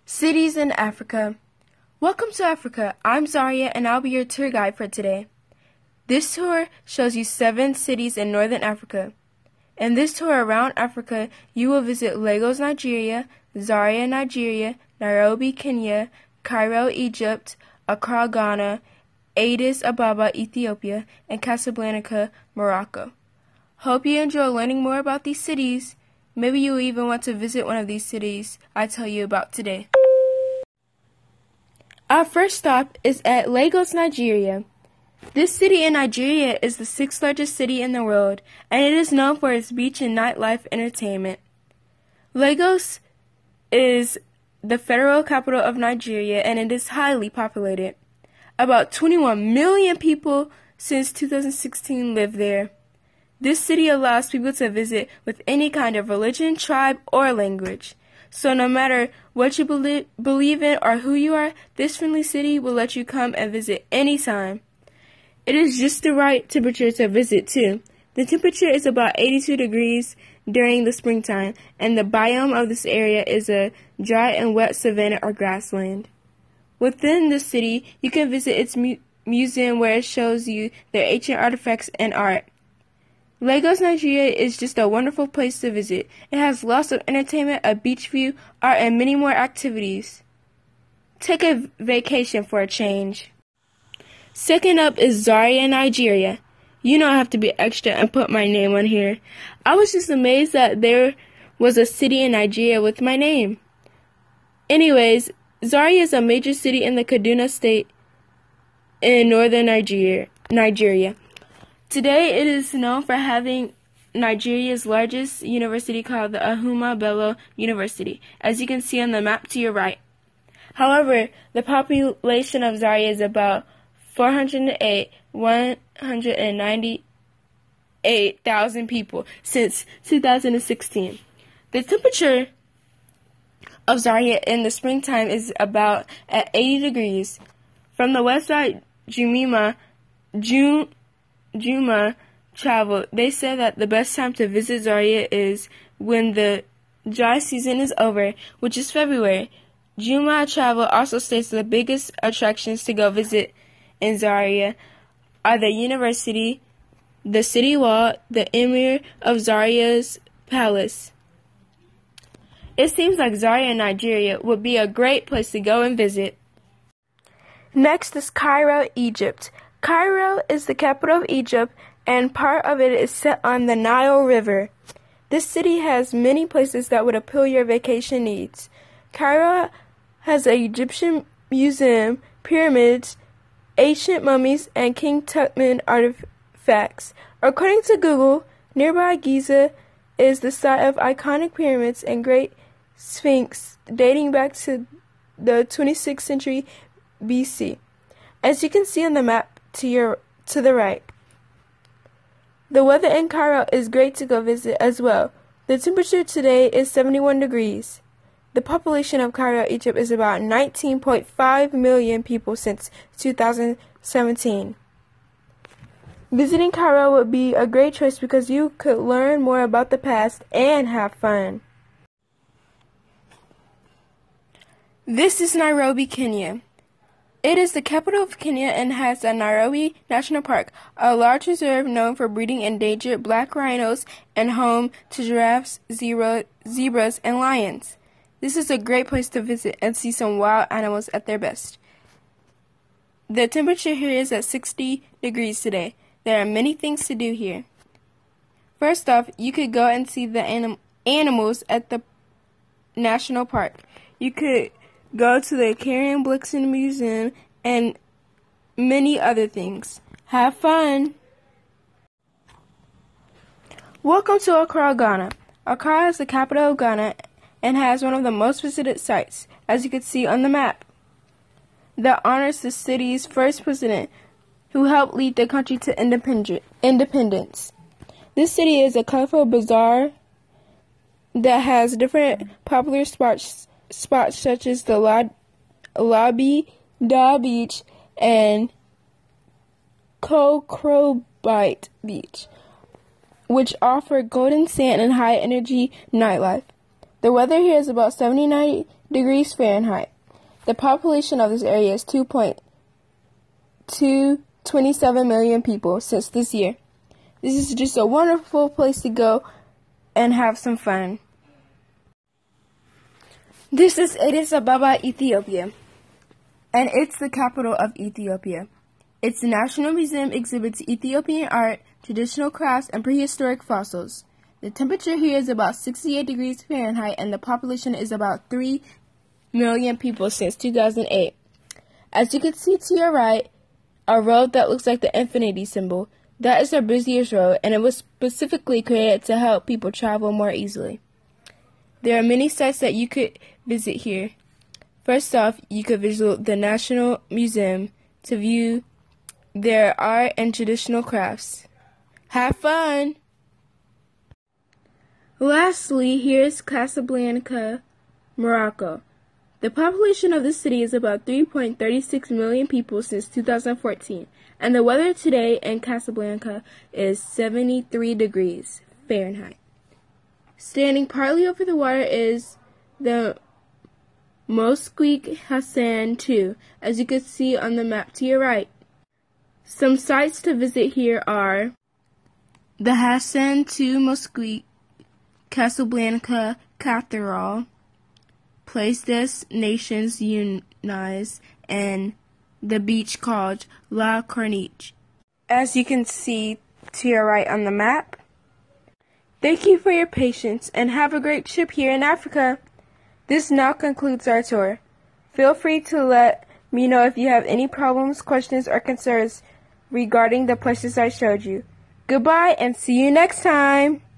Cities in Africa. Welcome to Africa. I'm Zaria and I'll be your tour guide for today. This tour shows you 7 cities in Northern Africa. In this tour around Africa, you will visit Lagos, Nigeria, Zaria, Nigeria, Nairobi, Kenya, Cairo, Egypt, Accra, Ghana, Addis Ababa, Ethiopia, and Casablanca, Morocco. Hope you enjoy learning more about these cities. Maybe you'll even want to visit one of these cities I tell you about today. Our first stop is at Lagos, Nigeria. This city in Nigeria is the 6th largest city in the world, and it is known for its beach and nightlife entertainment. Lagos is the federal capital of Nigeria, and it is highly populated. About 21 million people since 2016 live there. This city allows people to visit with any kind of religion, tribe, or language. So no matter what you believe in or who you are, this friendly city will let you come and visit anytime. It is just the right temperature to visit too. The temperature is about 82 degrees during the springtime, and the biome of this area is a dry and wet savanna or grassland. Within the city, you can visit its museum where it shows you their ancient artifacts and art. Lagos, Nigeria is just a wonderful place to visit. It has lots of entertainment, a beach view, art, and many more activities. Take a vacation for a change. Second up is Zaria, Nigeria. You know I have to be extra and put my name on here. I was just amazed that there was a city in Nigeria with my name. Anyways, Zaria is a major city in the Kaduna state in northern Nigeria. Today, it is known for having Nigeria's largest university called the Ahmadu Bello University, as you can see on the map to your right. However, the population of Zaria is about 198,000 people since 2016. The temperature of Zaria in the springtime is about at 80 degrees. From the website Juma Travel, they said that the best time to visit Zaria is when the dry season is over, which is February. Juma Travel also states the biggest attractions to go visit in Zaria are the university, the city wall, the Emir of Zaria's palace. It seems like Zaria, Nigeria would be a great place to go and visit. Next is Cairo, Egypt. Cairo is the capital of Egypt, and part of it is set on the Nile River. This city has many places that would appeal your vacation needs. Cairo has an Egyptian museum, pyramids, ancient mummies, and King Tutmosis artifacts. According to Google, nearby Giza is the site of iconic pyramids and Great Sphinx dating back to the 26th century BC. As you can see on the map to the right. The weather in Cairo is great to go visit as well. The temperature today is 71 degrees. The population of Cairo, Egypt is about 19.5 million people since 2017. Visiting Cairo would be a great choice because you could learn more about the past and have fun. This is Nairobi, Kenya. It is the capital of Kenya and has the Nairobi National Park, a large reserve known for breeding endangered black rhinos and home to giraffes, zebras, and lions. This is a great place to visit and see some wild animals at their best. The temperature here is at 60 degrees today. There are many things to do here. First off, you could go and see the animals at the national park. You could go to the Karen Blixen Museum and many other things. Have fun! Welcome to Accra, Ghana. Accra is the capital of Ghana and has one of the most visited sites, as you can see on the map, that honors the city's first president, who helped lead the country to independence. This city is a colorful bazaar that has different popular spots such as the Lobby Da Beach and Kokrobite Beach, which offer golden sand and high-energy nightlife. The weather here is about 79 degrees Fahrenheit. The population of this area is 2.227 million people since this year. This is just a wonderful place to go and have some fun. This is Addis Ababa, Ethiopia, and it's the capital of Ethiopia. Its National Museum exhibits Ethiopian art, traditional crafts, and prehistoric fossils. The temperature here is about 68 degrees Fahrenheit, and the population is about 3 million people since 2008. As you can see to your right, a road that looks like the infinity symbol. That is our busiest road, and it was specifically created to help people travel more easily. There are many sites that you could visit here. First off, you could visit the National Museum to view their art and traditional crafts. Have fun! Lastly, here's Casablanca, Morocco. The population of the city is about 3.36 million people since 2014, and the weather today in Casablanca is 73 degrees Fahrenheit. Standing partly over the water is the Mosquik Hassan II, as you can see on the map to your right. Some sites to visit here are the Hassan II Mosque, Casablanca Cathedral, Place des Nations Unies, and the beach called La Corniche. As you can see to your right on the map. Thank you for your patience and have a great trip here in Africa. This now concludes our tour. Feel free to let me know if you have any problems, questions, or concerns regarding the places I showed you. Goodbye and see you next time.